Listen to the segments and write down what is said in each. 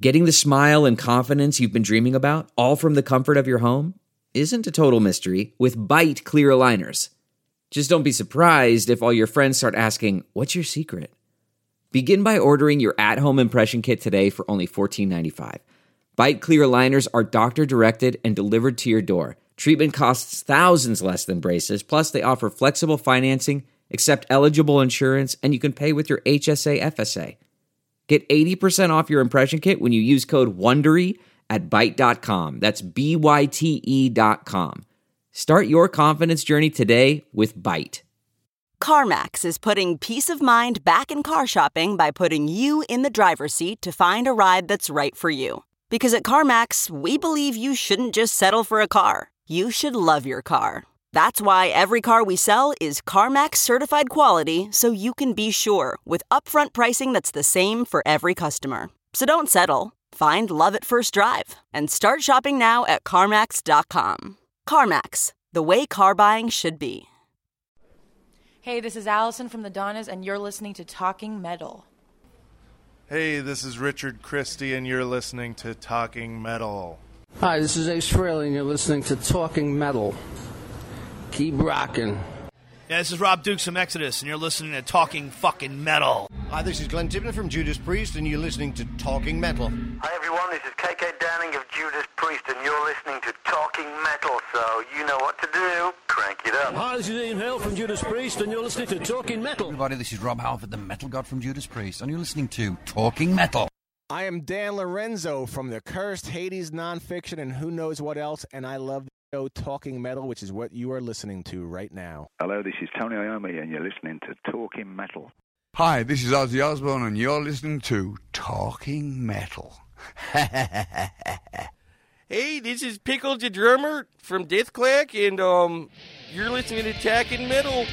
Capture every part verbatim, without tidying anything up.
Getting the smile and confidence you've been dreaming about, all from the comfort of your home, isn't a total mystery with Byte clear aligners. Just don't be surprised if all your friends start asking, "What's your secret?" Begin by ordering your at-home impression kit today for only fourteen ninety-five. Byte clear aligners are doctor-directed and delivered to your door. Treatment costs thousands less than braces, plus they offer flexible financing, accept eligible insurance, and you can pay with your H S A F S A. Get eighty percent off your impression kit when you use code WONDERY at byte dot com. That's B Y T E dot com. Start your confidence journey today with Byte. CarMax is putting peace of mind back in car shopping by putting you in the driver's seat to find a ride that's right for you. Because at CarMax, we believe you shouldn't just settle for a car. You should love your car. That's why every car we sell is CarMax certified quality, so you can be sure with upfront pricing that's the same for every customer. So don't settle. Find love at first drive and start shopping now at CarMax dot com. CarMax, the way car buying should be. Hey, this is Allison from the Donnas, and you're listening to Talking Metal. Hey, this is Richard Christie, and you're listening to Talking Metal. Hi, this is Ace Frehley, and you're listening to Talking Metal. Keep rocking. Yeah, this is Rob Dukes from Exodus, and you're listening to Talking Fucking Metal. Hi, this is Glenn Tipton from Judas Priest, and you're listening to Talking Metal. Hi, everyone. This is K K Downing of Judas Priest, and you're listening to Talking Metal, so you know what to do. Crank it up. Hi, this is Ian Hill from Judas Priest, and you're listening to Talking Metal. Everybody, this is Rob Halford, the Metal God from Judas Priest, and you're listening to Talking Metal. I am Dan Lorenzo from the Cursed Hades Nonfiction and who knows what else, and I love the show Talking Metal, which is what you are listening to right now. Hello, this is Tony Iommi, and you're listening to Talking Metal. Hi, this is Ozzy Osbourne, and you're listening to Talking Metal. Hey, this is Pickle the Drummer from Deathclack, and um, you're listening to Talking Metal.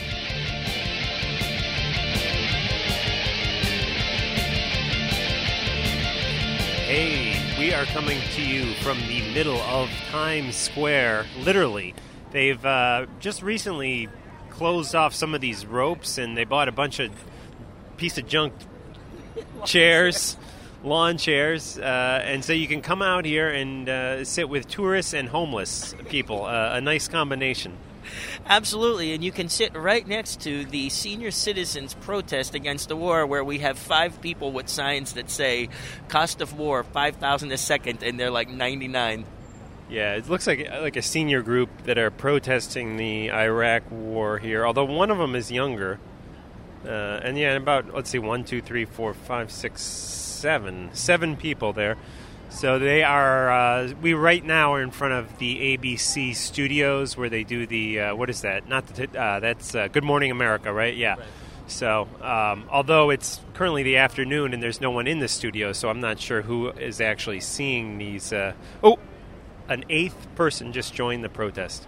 Hey, we are coming to you from the middle of Times Square, literally. They've uh, just recently closed off some of these ropes, and they bought a bunch of piece of junk chairs, lawn chairs, uh, and so you can come out here and uh, sit with tourists and homeless people, uh, a nice combination. Absolutely, and you can sit right next to the senior citizens protest against the war, where we have five people with signs that say cost of war five thousand a second, and they're like ninety-nine. Yeah, it looks like like a senior group that are protesting the Iraq war here, although one of them is younger. Uh, and yeah, about, let's see, one, two, three, four, five, six, seven. Seven people there. So they are, uh, we right now are in front of the A B C studios where they do the, uh, what is that? Not the, uh, that's uh, Good Morning America, right? Yeah. Right. So, um, although it's currently the afternoon and there's no one in the studio, so I'm not sure who is actually seeing these. Uh, oh, an eighth person just joined the protest.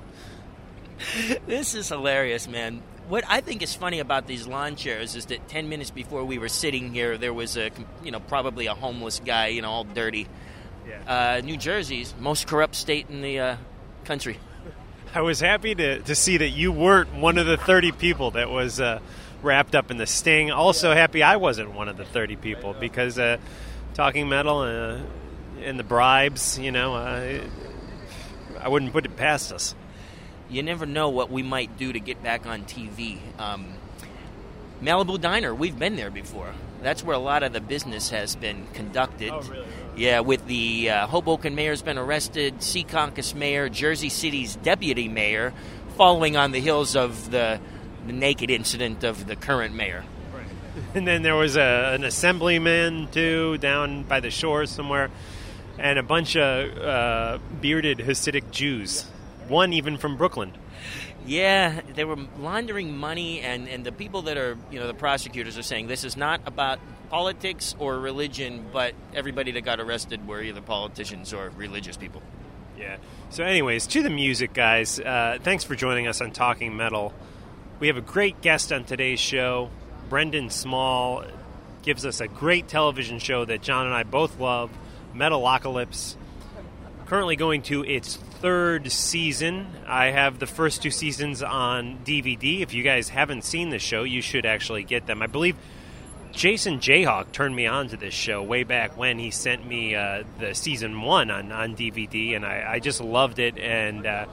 This is hilarious, man. What I think is funny about these lawn chairs is that ten minutes before we were sitting here, there was a, you know, probably a homeless guy, you know, all dirty. Yeah. Uh, New Jersey's most corrupt state in the uh, country. I was happy to, to see that you weren't one of the thirty people that was uh, wrapped up in the sting. Also yeah. happy I wasn't one of the thirty people because uh, Talking Metal uh, and the bribes, you know, uh, I wouldn't put it past us. You never know what we might do to get back on T V. Um, Malibu Diner, we've been there before. That's where a lot of the business has been conducted. Oh, really? Yeah, with the uh, Hoboken mayor's been arrested, Secaucus mayor, Jersey City's deputy mayor, following on the heels of the, the naked incident of the current mayor. Right. And then there was a, an assemblyman, too, down by the shore somewhere, and a bunch of uh, bearded Hasidic Jews. One even from Brooklyn. Yeah, they were laundering money, and, and the people that are, you know, the prosecutors are saying this is not about politics or religion, but everybody that got arrested were either politicians or religious people. Yeah. So anyways, to the music, guys. Uh, thanks for joining us on Talking Metal. We have a great guest on today's show. Brendan Small gives us a great television show that John and I both love, Metalocalypse. Currently going to its third season. I have the first two seasons on D V D. If you guys haven't seen the show, you should actually get them. I believe Jason Jayhawk turned me on to this show way back when. He sent me uh, the season one on, on D V D, and I, I just loved it, and uh,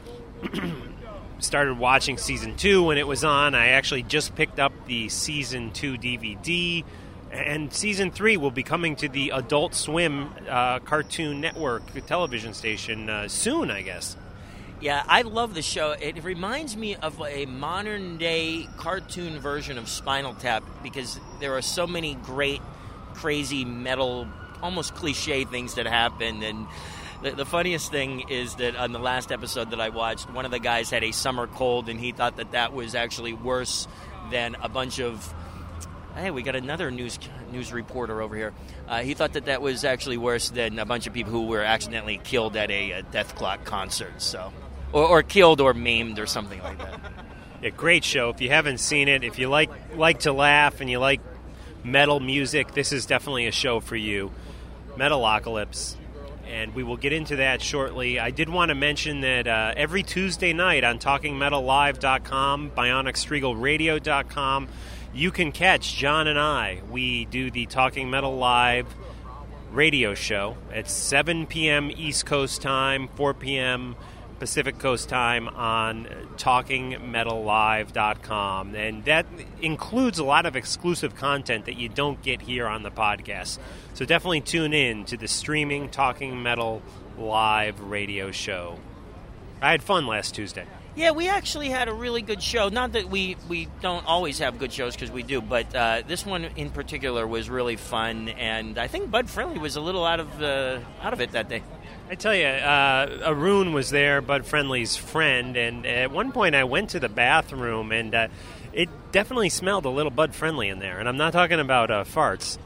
started watching season two when it was on. I actually just picked up the season two D V D, and season three will be coming to the Adult Swim uh, Cartoon Network television station uh, soon, I guess. Yeah, I love the show. It reminds me of a modern-day cartoon version of Spinal Tap because there are so many great, crazy, metal, almost cliche things that happen. And the, the funniest thing is that on the last episode that I watched, one of the guys had a summer cold, and he thought that that was actually worse than a bunch of... Hey, we got another news news reporter over here. Uh, he thought that that was actually worse than a bunch of people who were accidentally killed at a, a Death Clock concert. So, or, or killed or maimed or something like that. Yeah, great show. If you haven't seen it, if you like like to laugh and you like metal music, this is definitely a show for you. Metalocalypse. And we will get into that shortly. I did want to mention that uh, every Tuesday night on talking metal live dot com, bionic strigl radio dot com, you can catch John and I. We do the Talking Metal Live radio show at seven p.m. East Coast time, four p.m. Pacific Coast time on talking metal live dot com. And that includes a lot of exclusive content that you don't get here on the podcast. So definitely tune in to the streaming Talking Metal Live radio show. I had fun last Tuesday. Yeah, we actually had a really good show. Not that we, we don't always have good shows, because we do, but uh, this one in particular was really fun, and I think Bud Friendly was a little out of uh, out of it that day. I tell you, uh, Arun was there, Bud Friendly's friend, and at one point I went to the bathroom, and uh, it definitely smelled a little Bud Friendly in there, and I'm not talking about uh, farts.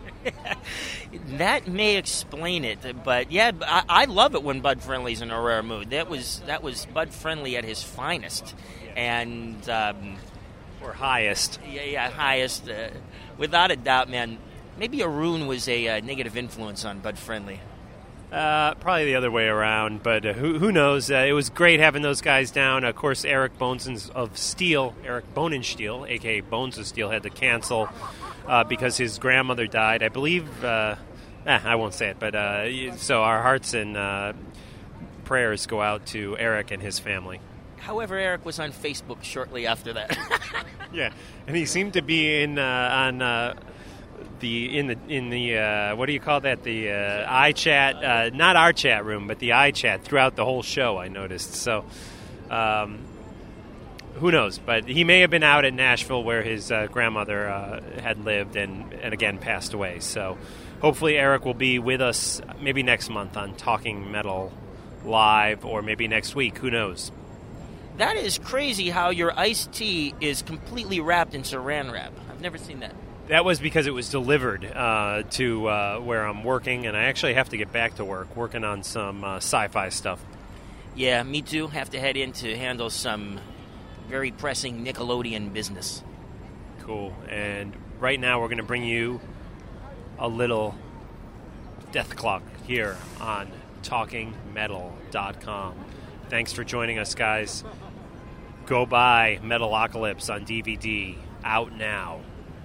That may explain it, but yeah, I, I love it when Bud Friendly's in a rare mood. That was that was Bud Friendly at his finest, and um, or highest. Yeah, yeah, highest, uh, without a doubt, man. Maybe Arun was a uh, negative influence on Bud Friendly. Uh, probably the other way around, but uh, who who knows? Uh, it was great having those guys down. Of course, Eric Bones of Steel, Eric Bonensteel, a k a. Bones of Steel, had to cancel uh, because his grandmother died. I believe, uh, eh, I won't say it, but uh, so our hearts and uh, prayers go out to Eric and his family. However, Eric was on Facebook shortly after that. Yeah, and he seemed to be in uh, on... Uh, The in the in the uh, what do you call that? The uh, iChat, uh, not our chat room, but the iChat throughout the whole show. I noticed. So, um, who knows? But he may have been out at Nashville where his uh, grandmother uh, had lived and and again passed away. So, hopefully Eric will be with us maybe next month on Talking Metal Live, or maybe next week. Who knows? That is crazy. How your iced tea is completely wrapped in Saran wrap. I've never seen that. That was because it was delivered uh, to uh, where I'm working, and I actually have to get back to work, working on some uh, sci-fi stuff. Yeah, me too. Have to head in to handle some very pressing Nickelodeon business. Cool. And right now we're going to bring you a little Death Clock here on talking metal dot com. Thanks for joining us, guys. Go buy Metalocalypse on D V D. Out now.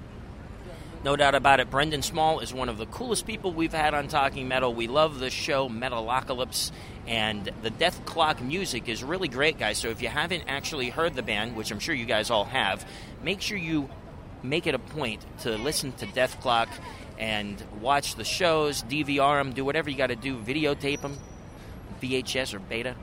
No doubt about it. Brendan Small is one of the coolest people we've had on Talking Metal. We love the show Metalocalypse, and the Death Clock music is really great, guys. So if you haven't actually heard the band, which I'm sure you guys all have, make sure you make it a point to listen to Death Clock and watch the shows, D V R them, do whatever you got to do, videotape them, V H S or beta.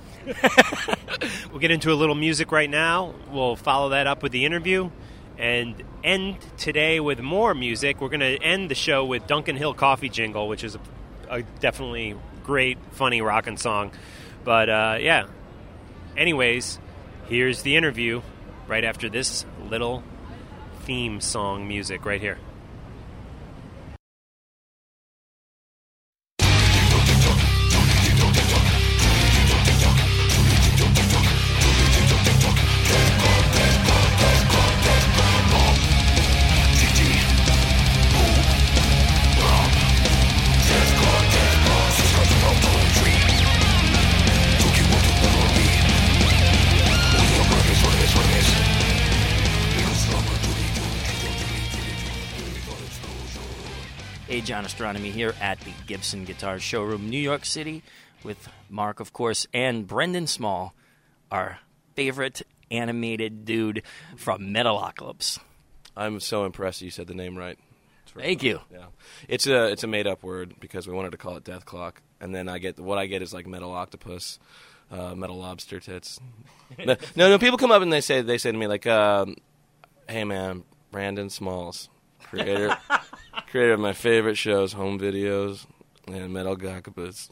We'll get into a little music right now. We'll follow that up with the interview and end today with more music. We're going to end the show with Duncan Hill Coffee Jingle, which is a, a definitely great, funny rockin' song. But, uh, yeah. Anyways, here's the interview right after this little theme song music right here. John Astronomy here at the Gibson Guitar Showroom, New York City, with Mark, of course, and Brendan Small, our favorite animated dude from Metalocalypse. I'm so impressed you said the name right. Thank you. Yeah, it's a it's a made up word because we wanted to call it Death Clock, and then I get what I get is like metal octopus, uh, metal lobster tits. no, no, no. People come up and they say they say to me like, um, "Hey man, Brandon Smalls, creator creator of my favorite shows, Home Videos, and Metal Octopus."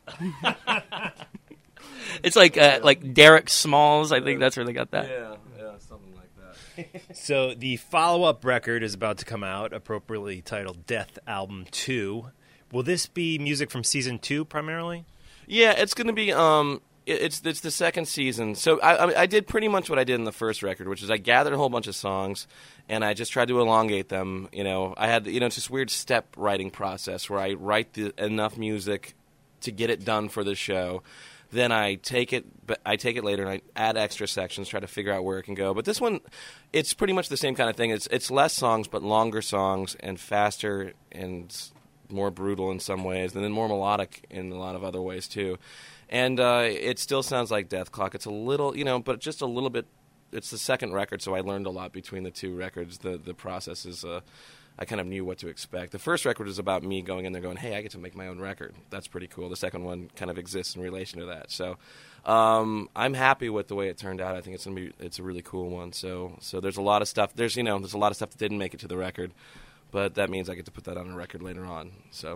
It's like uh, like Derek Smalls. I think that's where they got that. Yeah, yeah, something like that. So the follow-up record is about to come out, appropriately titled Death Album two. Will this be music from season two primarily? Yeah, it's going to be. Um, it, it's it's the second season. So I, I I did pretty much what I did in the first record, which is I gathered a whole bunch of songs, and I just tried to elongate them. You know, I had you know it's this weird step writing process where I write the, enough music to get it done for the show. Then I take it, but I take it later and I add extra sections, try to figure out where it can go. But this one, it's pretty much the same kind of thing. It's it's less songs, but longer songs and faster and more brutal in some ways, and then more melodic in a lot of other ways too. And uh, it still sounds like Death Clock. It's a little, you know, but just a little bit. It's the second record, so I learned a lot between the two records. The the process is. Uh, I kind of knew what to expect. The first record was about me going in there going, hey, I get to make my own record. That's pretty cool. The second one kind of exists in relation to that. So um, I'm happy with the way it turned out. I think it's gonna be it's a really cool one. So so there's a lot of stuff. There's you know there's a lot of stuff that didn't make it to the record, but that means I get to put that on a record later on. So.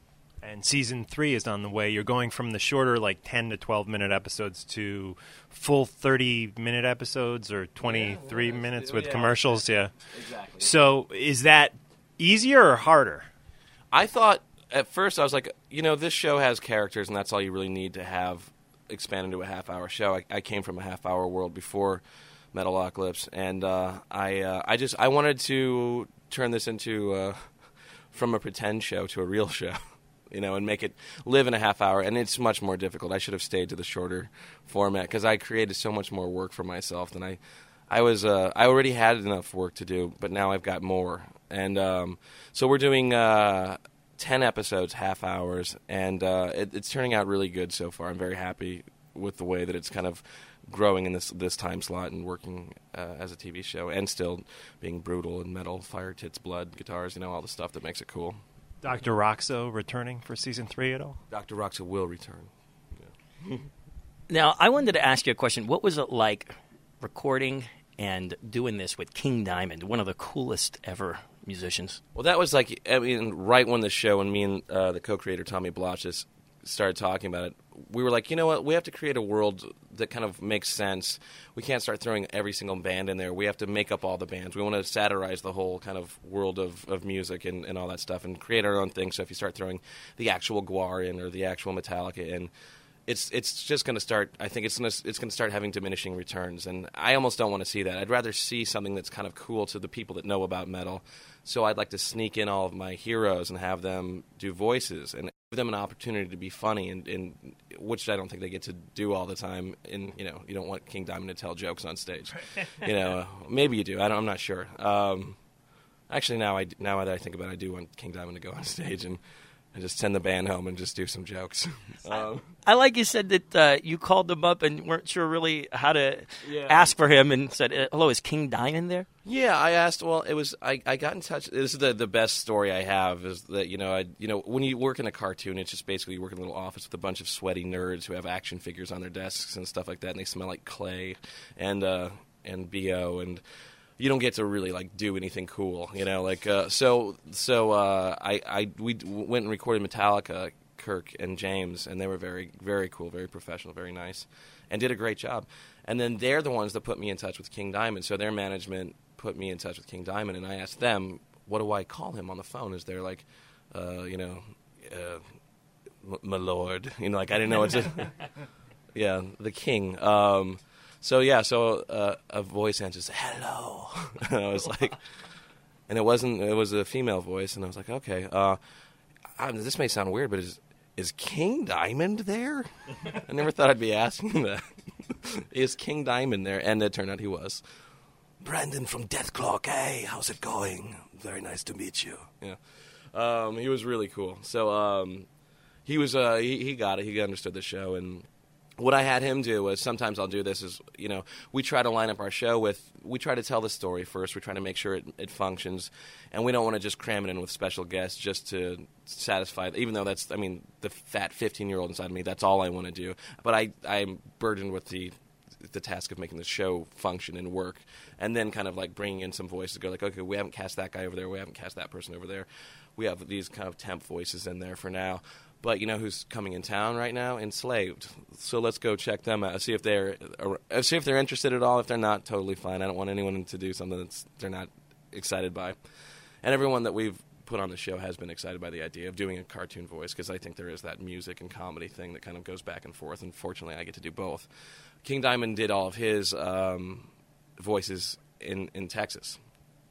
And season three is on the way. You're going from the shorter, like ten to twelve minute episodes to full thirty minute episodes or twenty-three yeah, well, minutes with yeah, commercials. Yeah, exactly. So is that easier or harder? I thought at first I was like, you know, this show has characters, and that's all you really need to have expand into a half hour show. I, I came from a half hour world before Metalocalypse, and uh, I uh, I just I wanted to turn this into uh, from a pretend show to a real show. You know, and make it live in a half hour, and it's much more difficult. I should have stayed to the shorter format because I created so much more work for myself than I, I was. Uh, I already had enough work to do, but now I've got more, and um, so we're doing uh, ten episodes, half hours, and uh, it, it's turning out really good so far. I'm very happy with the way that it's kind of growing in this this time slot and working uh, as a T V show, and still being brutal and metal, fire, tits, blood, guitars, you know, all the stuff that makes it cool. Doctor Roxo returning for season three at all? Doctor Roxo will return. Yeah. Now, I wanted to ask you a question. What was it like recording and doing this with King Diamond, one of the coolest ever musicians? Well, that was like, I mean, right when the show and me and uh, the co-creator Tommy Blotches started talking about it, we were like, you know what, we have to create a world that kind of makes sense. We can't start throwing every single band in there. We have to make up all the bands. We want to satirize the whole kind of world of, of music and, and all that stuff and create our own thing. So if you start throwing the actual Gwar in or the actual Metallica in, it's it's just going to start, I think it's going to it's going to start having diminishing returns. And I almost don't want to see that. I'd rather see something that's kind of cool to the people that know about metal. So I'd like to sneak in all of my heroes and have them do voices and give them an opportunity to be funny, and, and which I don't think they get to do all the time. And you know, you don't want King Diamond to tell jokes on stage. You know, maybe you do. I don't, I'm not sure. Um, actually, now I now that I think about it, I do want King Diamond to go on stage and, and just send the band home and just do some jokes. um, I like you said that uh, you called them up and weren't sure really how to yeah. ask for him, and said, "Hello, is King Diamond there?" Yeah, I asked. Well, it was I, I got in touch. This is the the best story I have is that you know I you know when you work in a cartoon, it's just basically you work in a little office with a bunch of sweaty nerds who have action figures on their desks and stuff like that, and they smell like clay and uh, and B O, and you don't get to really like do anything cool, you know. Like uh, so so uh, I I we went and recorded Metallica, Kirk and James, and they were very very cool, very professional, very nice, and did a great job. And then they're the ones that put me in touch with King Diamond. So their management put me in touch with King Diamond, and I asked them, what do I call him on the phone? Is there like, uh, you know, uh, m- my lord? You know, like I didn't know what to... yeah, the king. Um, so, yeah, so uh, a voice answers, hello. And I was like... And it wasn't... It was a female voice, and I was like, okay. Uh, I, this may sound weird, but is is King Diamond there? I never thought I'd be asking that. Is King Diamond there? And it turned out he was. Brandon from Death Clock, hey, how's it going? Very nice to meet you. Yeah. um, he was really cool. So um, he was uh, he, he got it. He understood the show. And what I had him do was, sometimes I'll do this, is, you know, we try to line up our show with, we try to tell the story first. We try to make sure it, it functions. And we don't want to just cram it in with special guests just to satisfy, even though that's, I mean, the fat fifteen-year-old inside of me, that's all I want to do. But I, I'm burdened with the the task of making the show function and work, and then kind of like bringing in some voices to go like, okay, we haven't cast that guy over there, we haven't cast that person over there. We have these kind of temp voices in there for now. But you know who's coming in town right now? Enslaved. So let's go check them out. See if they're uh, see if they're interested at all. If they're not, totally fine. I don't want anyone to do something that's they're not excited by. And everyone that we've put on the show has been excited by the idea of doing a cartoon voice, because I think there is that music and comedy thing that kind of goes back and forth. And fortunately, I get to do both. King Diamond did all of his um, voices in in Texas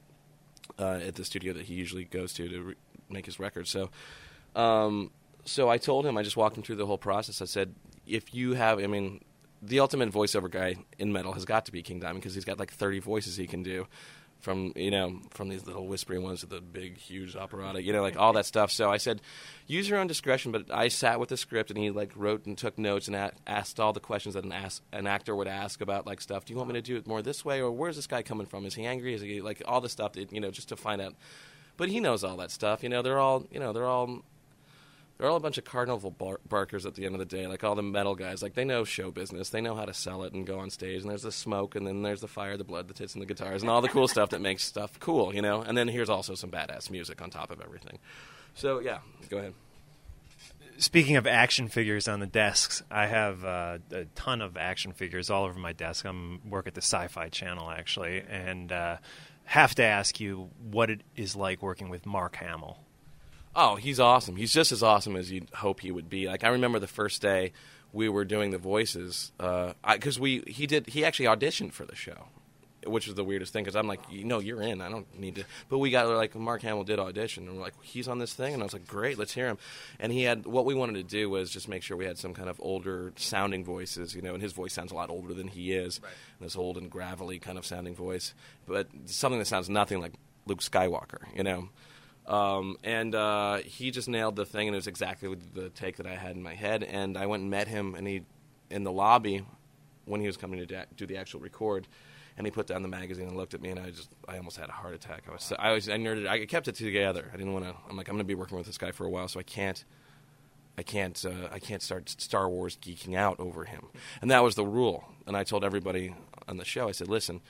uh, at the studio that he usually goes to to re- make his records. So. Um, So I told him, I just walked him through the whole process. I said, if you have, I mean, the ultimate voiceover guy in metal has got to be King Diamond, because he's got like thirty voices he can do, from, you know, from these little whispering ones to the big, huge operatic, you know, like all that stuff. So I said, use your own discretion, but I sat with the script, and he like wrote and took notes and a- asked all the questions that an, ask, an actor would ask about like stuff. Do you want me to do it more this way, or where's this guy coming from? Is he angry? Is he, like, all the stuff that, you know, just to find out. But he knows all that stuff. You know, they're all, you know, they're all... They're all a bunch of carnival bar- barkers at the end of the day, like all the metal guys. Like, they know show business. They know how to sell it and go on stage. And there's the smoke, and then there's the fire, the blood, the tits, and the guitars, and all the cool stuff that makes stuff cool, you know? And then here's also some badass music on top of everything. So, yeah, go ahead. Speaking of action figures on the desks, I have uh, a ton of action figures all over my desk. I'm work at the Sci-Fi Channel, actually, and uh, have to ask you what it is like working with Mark Hamill. Oh, he's awesome. He's just as awesome as you'd hope he would be. Like, I remember the first day we were doing the voices, because uh, we he did he actually auditioned for the show, which was the weirdest thing, because I'm like, you know, you're in. I don't need to. But we got, like, Mark Hamill did audition, and we're like, he's on this thing? And I was like, great, let's hear him. And he had, what we wanted to do was just make sure we had some kind of older sounding voices, you know, and his voice sounds a lot older than he is, right. This old and gravelly kind of sounding voice, but something that sounds nothing like Luke Skywalker, you know. Um, and uh, he just nailed the thing, and it was exactly the take that I had in my head. And I went and met him, and he, in the lobby, when he was coming to da- do the actual record, and he put down the magazine and looked at me, and I just, I almost had a heart attack. I was, I was, I nerded, I kept it together. I didn't want to. I'm like, I'm going to be working with this guy for a while, so I can't, I can't, uh, I can't start Star Wars geeking out over him. And that was the rule. And I told everybody on the show, I said, listen,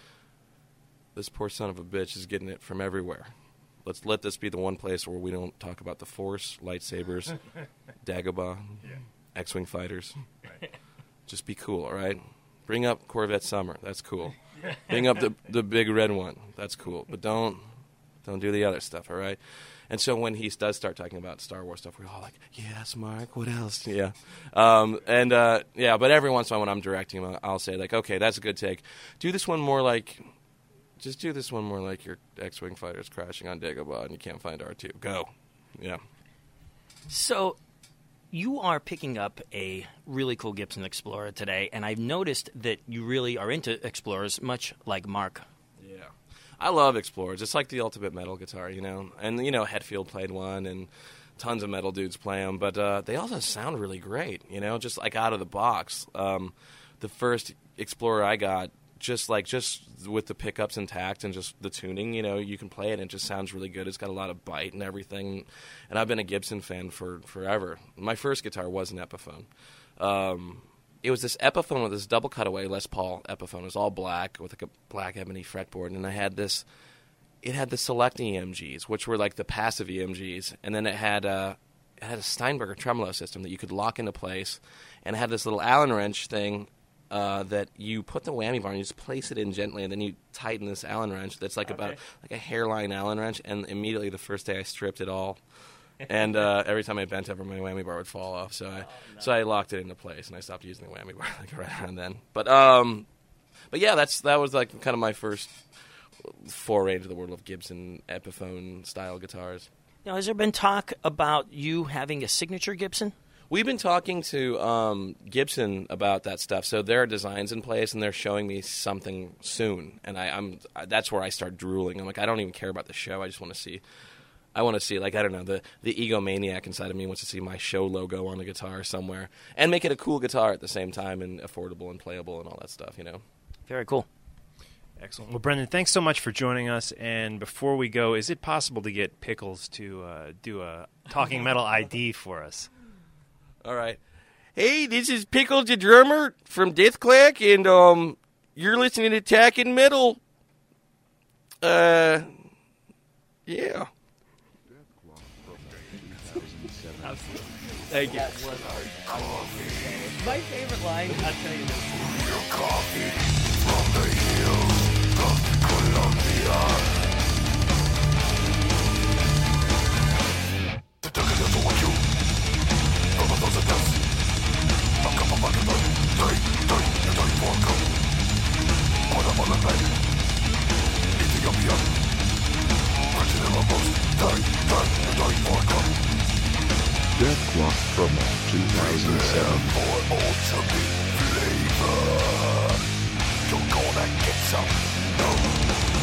this poor son of a bitch is getting it from everywhere. Let's let this be the one place where we don't talk about the Force, lightsabers, Dagobah, yeah. X-Wing fighters. Right. Just be cool, all right? Bring up Corvette Summer. That's cool. Bring up the the big red one. That's cool. But don't don't do the other stuff, all right? And so when he does start talking about Star Wars stuff, we're all like, yes, Mark, what else? Yeah. Um, and, uh, yeah, but every once in a while when I'm directing him, I'll say, like, okay, that's a good take. Do this one more like... Just do this one more like your X-Wing fighter's crashing on Dagobah and you can't find R two. Go. Yeah. So you are picking up a really cool Gibson Explorer today, and I've noticed that you really are into Explorers, much like Mark. Yeah. I love Explorers. It's like the ultimate metal guitar, you know. And, you know, Hetfield played one, and tons of metal dudes play them. But uh, they also sound really great, you know, just like out of the box. Um, the first Explorer I got, just like just with the pickups intact and just the tuning, you know, you can play it and it just sounds really good. It's got a lot of bite and everything. And I've been a Gibson fan for forever. My first guitar was an Epiphone. Um, it was this Epiphone with this double cutaway Les Paul Epiphone. It was all black with like a black ebony fretboard. And I had this, it had the Select E M Gs, which were like the passive E M Gs. And then it had a, it had a Steinberger tremolo system that you could lock into place. And it had this little Allen wrench thing Uh, that you put the whammy bar and you just place it in gently, and then you tighten this Allen wrench that's like okay. about like a hairline Allen wrench, and immediately the first day I stripped it all, and uh, every time I bent over, my whammy bar would fall off. So I oh, no. so I locked it into place, and I stopped using the whammy bar like right around then. But um, but yeah, that's that was like kind of my first foray into the world of Gibson Epiphone style guitars. Now, has there been talk about you having a signature Gibson? We've been talking to um, Gibson about that stuff. So there are designs in place, and they're showing me something soon. And I, I'm that's where I start drooling. I'm like, I don't even care about the show. I just want to see. I want to see, like, I don't know, the, the egomaniac inside of me wants to see my show logo on a guitar somewhere and make it a cool guitar at the same time and affordable and playable and all that stuff, you know? Very cool. Excellent. Well, Brendan, thanks so much for joining us. And before we go, is it possible to get Pickles to uh, do a Talking Metal I D for us? All right. Hey, this is Pickles the drummer from Deathclack, and um, you're listening to Talking Metal. Uh, yeah. Absolutely. Thank you. My favorite line, I'll tell you this. Coffee from the hills of Colombia. The Duncan of the you from a thousand deaths. A cup of bucket blood. Die, die, and die for a cup. On a on a bed. Ethiopia. President of most. Die, die, and die for a cup. Death Clock promo two thousand seven. For ultimate flavor. You're gonna get some. No.